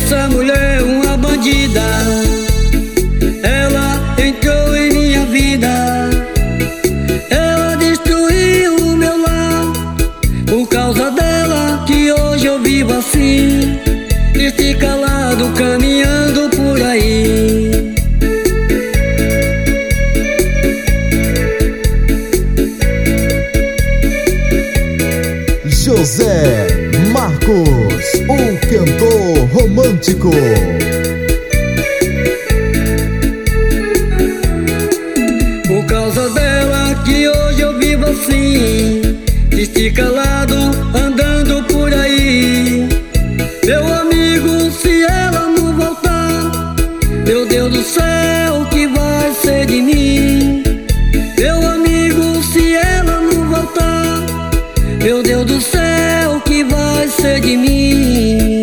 essa mulher uma bandida. Ela entrou em minha vida, ela destruiu o meu lar. Por causa dela que hoje eu vivo assim, triste e calado, caminhando por aí. José Marcos, o cantor romântico. Por causa dela que hoje eu vivo assim, triste e calado, andando por aí. Meu amigo, se ela não voltar, meu Deus do céu, o que vai ser de mim? Meu amigo, se ela não voltar, meu Deus do céu, o que vai ser de mim?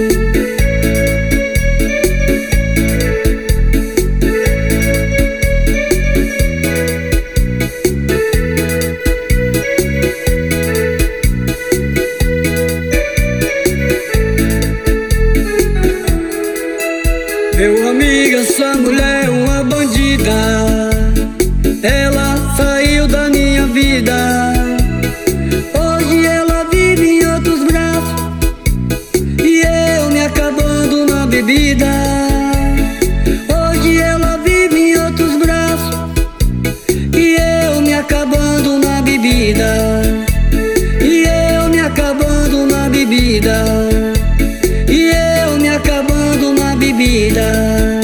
Meu amigo, essa mulher é uma bandida. Ela saiu da minha vida, hoje ela vive em outros braços e eu me acabando na bebida. Hoje ela vive em outros braços e eu me acabando na bebida. E eu me acabando na bebida. E eu me acabando na bebida.